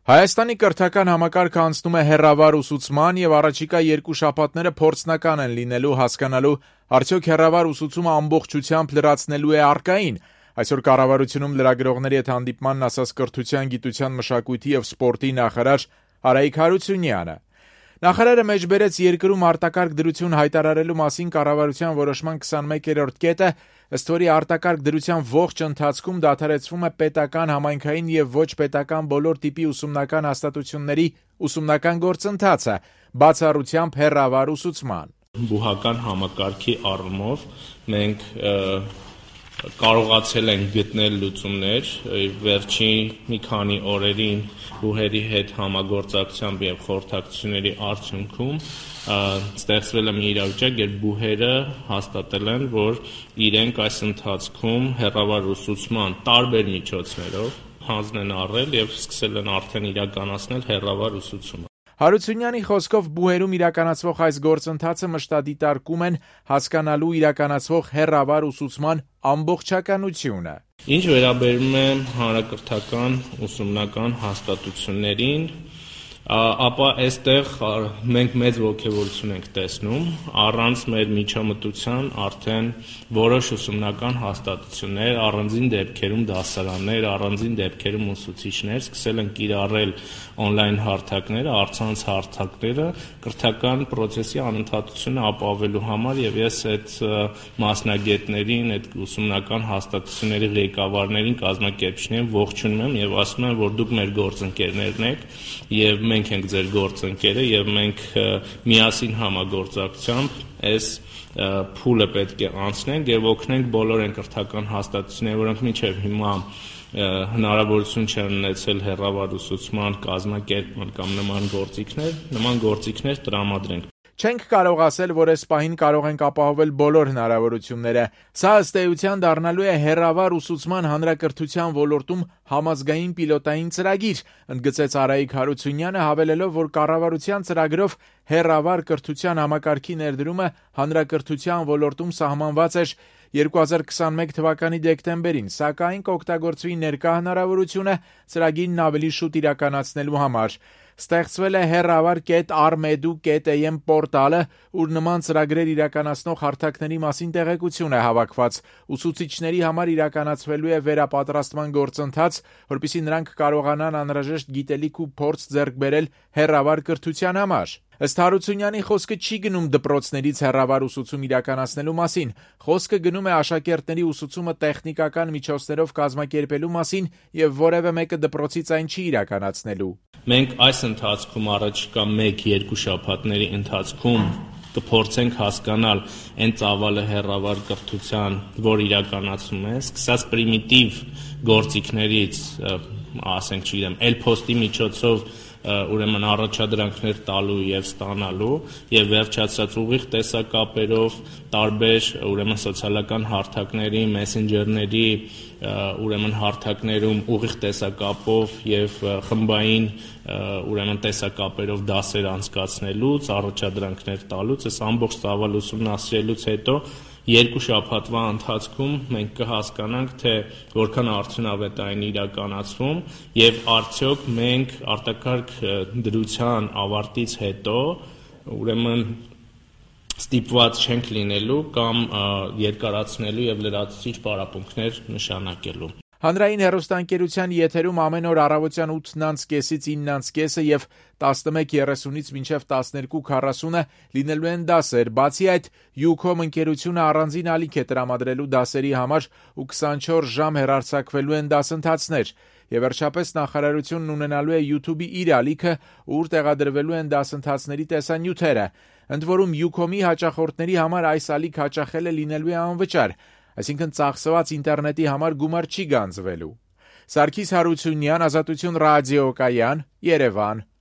Հայաստանի կրթական համակարգը անցնում է հեռավար ուսուցման եւ առաջիկա 2 շաբաթները փորձնական են լինելու հասկանալու արդյոք հեռավար ուսուցումը ամբողջությամբ լրացնելու է առկային։ Այսօր կառավարությունում լրագրողների հետ հանդիպմանն ասաց կրթության, գիտության, մշակույթի եւ սպորտի նախարար Արայիկ Հարությունյանը։ Նախարարը մեջբերեց երկրում արտակարգ դրություն հայտարարելու մասին կառավարության որոշման 21-րդ կետը, ըստ որի արտակարգ դրության ողջ ընթացքում դադարեցվում է պետական, համայնքային եւ ոչ պետական բոլոր տիպի ուսումնական հաստատությունների ուսումնական գործընթացը, բացառությամբ հեռավար ուսուցման։ Բուհական համակարգի առումով մենք կարողացել ենք գտնել լուծումներ վերջին մի քանի օրերին բուհերի հետ համագործակցությամբ եւ խորհրդակցությունների արդյունքում ստեղծվել է մի իրավիճակ, երբ բուհերը հաստատել են, որ իրենք այս ընթացքում հեռավար ուսուցման տարբեր միջոցներով հանձն են առել եւ սկսել են արդեն իրականացնել հեռավար ուսուցումը։ Հարությունյանի խոսքով բուհերում իրականացվող այս գործընթացը մշտադիտարկում են հասկանալու իրականացվող հեռավար ուսուցման ամբողջականությունը։ Ինչ վերաբերում է հանրակրթական ուսումնական հաստատություններին, ապա այստեղ մենք մեծ ոգևորություն ենք տեսնում, առանց մեր միջամտության արդեն որոշ ուսումնական հաստատություններ, առանձին դեպքերում դասարաններ, առանձին դեպքերում ուսուցիչներ սկսել են կիրառել on-line հարթակները, առցանց հարթակները կրթական process-ի անընդհատությունը ապահովելու համար եւ ես այդ մասնագետներին, այդ ուսումնական հաստատությունների ղեկավարներին, կազմակերպիչներին ողջունում եմ եւ ասում եմ, որ դուք մեր գործընկերներն եք եւ մենք ենք ձեր գործընկերը եւ մենք միասին համագործակցությամբ այս փուլը պետք է անցնենք եւ օգնենք բոլոր այն կրթական հաստատություններին, որոնք մինչեւ հիմա հնարավորություն չեն ունեցել հեռավար ուսուցման կազմակերպման կամ նման գործիքներ տրամադրենք։ Չենք կարող ասել, որ այս պահին կարող ենք ապահովել բոլոր հնարավորությունները։ Սա ըստ էության դառնալու է հեռավար ուսուցման հանրակրթության ոլորտում համազգային պիլոտային ծրագիր, ընդգծեց Արայիկ Հարությունյանը, հավելելով, որ կառավարության ծրագրով հեռավար կրթության համակարգի ներդրումը հանրակրթության ոլորտում սահմանված էր 2021 թվականի դեկտեմբերին, սակայն կօգտագործվի ներկա հնարավորությունը ծրագիրն ավելի շուտ իրականացնելու համար։ Ստեղծվել է հեռավար.armedu.am պորտալը, ուր նման ծրագրեր իրականացնող հարթակների մասին տեղեկություն է հավաքված։ Ուսուցիչների համար իրականացվելու է վերապատրաստման գործընթաց, որպեսզի նրանք կարողանան անհրաժեշտ գիտելիք ու փորձ ձեռք բերել հեռավար կրթության համար։ Ըստ Հարությունյանի խոսքը չի գնում դպրոցներից հեռավար ուսուցում իրականացնելու մասին, խոսքը գնում է աշակերտների ուսուցումը տեխնիկական միջոցներով կազմակերպելու մասին եւ որևէ մեկը դպրոցից այն չի իրականացնելու։ Մենք այս ընթացքում առաջիկա 1-2 շաբաթների ընթացքում կփորձենք հասկանալ այն ծավալը հեռավար կրթության, որ իրականացում է, սկսած պրիմիտիվ գործիքներից, ասենք, չգիտեմ, էլ-փոստի միջոցով ուրեմն առաջադրանքներ տալու եւ ստանալու եւ վերջացած ուղիղ տեսակապերով տարբեր ուրեմն սոցիալական հարթակների, մեսենջերների ուրեմն հարթակներում ուղիղ տեսակապով եւ խմբային ուրեմն տեսակապերով դասեր անցկացնելուց, առաջադրանքներ տալուց, այս ամբողջ ծավալ ուսումնասիրելուց հետո 2 շաբաթվա ընթացքում մենք կհասկանանք, թե որքան արդյունավետ է այն իրականացվում եւ արդյոք մենք արտակարգ դրության ավարտից հետո ուրեմն ստիպված չենք լինելու կամ երկարացնելու եւ լրացուցիչ պարապմունքներ նշանակելու։ Հանրային հեռուստաընկերության եթերում ամեն օր առավոտյան 8:30-ից 9:30 եւ 11:30-ից մինչեւ 12:40 լինելու են դասեր։ Բացի այդ, UCOM ընկերությունը առանձին ալիք է տրամադրելու դասերի համար ու 24 ժամ հեռարձակվելու են դասընթացներ։ Եվ վերջապես նախարարությունն ունենալու է YouTube-ի իր ալիքը, ուր տեղադրվելու են դասընթացների տեսանյութերը։ Ընդ որում UCOM-ի հաճախորդների համար այս ալիք հաճախելը լինելու է անվճար, այսինքն ծախսված ինտերնետի համար գումար չի գանձվելու։ Սարգիս Հարությունյան, Ազատություն ռադիոկայան, Երևան։